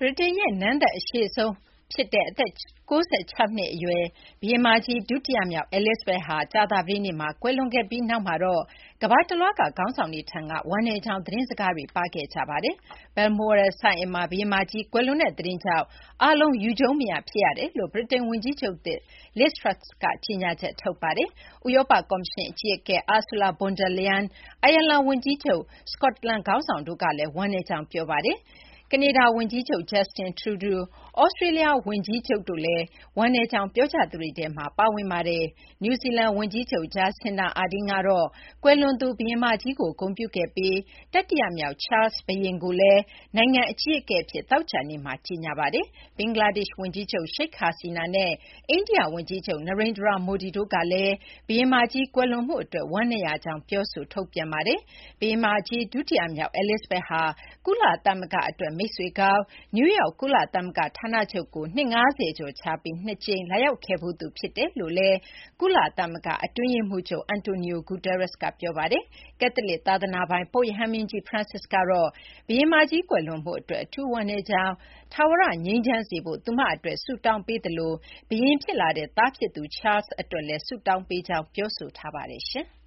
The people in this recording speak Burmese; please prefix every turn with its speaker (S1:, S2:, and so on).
S1: ဗြိတိန်ရဲ့နန်းသက်အရှည်ဆုံးဖြစ်တဲ့အသက်96နှစ်အရွယ်ဘုရင်မကြီးဒုတိယမြောက် Elizabeth ဟာကြာသပတေးနေ့မှာကွယ်လွန်ခဲ့ပြီးနောက်မှာတော့ကမ္ဘာတလွှားကခေါင်းဆောင်တွေထံကဝမ်းနည်းကြောင်းသတင်းစကားတွေပါခဲ့ကြပါတယ်။ Balmoral စံအိမ်မှာဘုရင်မကြီးကွယ်လွန်တဲ့သတင်းကြောင့်အားလုံးယူကျုံးမရဖြစ်ရတယ်လို့ဗြိတိန်ဝန်ကြီးချုပ်သစ် Liz Truss ကကြေညာချက်ထုတ်ပါတယ်။ ဥရောပကော်မရှင်အကြီးအကဲ Ursula von der Leyen ၊ အိုင်ယာလန်ဝန်ကြီးချုပ်၊ စကော့တလန်ခေါင်းဆောင်တို့ကလည်းဝမ်းနည်းကြောင်းပြောပါတယ်။ ကနေဒါဝန်ကြီးချုပ် Justin Trudeau ၊ သြစတြေးလျဝန်ကြီးချုပ်တို့လည်းဝမ်းနည်းကြောင်းပြောကြားသူတွေထဲမှာပါဝင်ပါတယ်။ နယူးဇီလန်ဝန်ကြီးချုပ် Jacinda Ardern ကတော့ကွယ်လွန်သူဘုရင်မကြီးကိုဂုဏ်ပြုခဲ့ပြီးတတိယမြောက် Charles ဘုရင်ကိုလည်းနိုင်ငံအကြီးအကဲအဖြစ်သောကြာနေ့မှာကြေညာပါတယ်။ ဘင်္ဂလားဒေ့ရှ်ဝန်ကြီးချုပ် Sheikh Hasina နဲ့အိန္ဒိယဝန်ကြီးချုပ် Narendra Modi တို့ကလည်းဘုရင်မကြီးကွယ်လွန်မှုအတွက်ဝမ်းနည်းရကြောင်းပြောဆိုထုတ်ပြန်ပါတယ်။ ဘုရင်မကြီးဒုတိယမြောက် Elizabeth ဟာကုလသမဂ္ဂအတွက်မိတ်ဆွေကောင်း၊ နယူးယောက်ကုလသမဂ္ဂဌာနချုပ်ကိုနှစ်50ကျော်ခြားပြီး 2 ကြိမ်လာရောက်ခဲ့ဖူးသူဖြစ်တယ်လို့လည်းကုလသမဂ္ဂအတွင်းရေးမှူးချုပ် Antonio Guterres ကပြောပါတယ်။ ကက်သလစ်သာသနာပိုင်ပုပ်ရဟန်းမင်းကြီး Francis ကတော့ဘုရင်မကြီးကွယ်လွန်မှုအတွက်အထူးဝမ်းနည်းကြောင်း၊ ထာဝရငြိမ်းချမ်းစေဖို့သူမအတွက်ဆုတောင်းပေးသလိုဘုရင်ဖြစ်လာတဲ့သားဖြစ်သူ Charles အတွက်လည်းဆုတောင်းပေးကြောင်းပြောဆိုထားပါတယ်။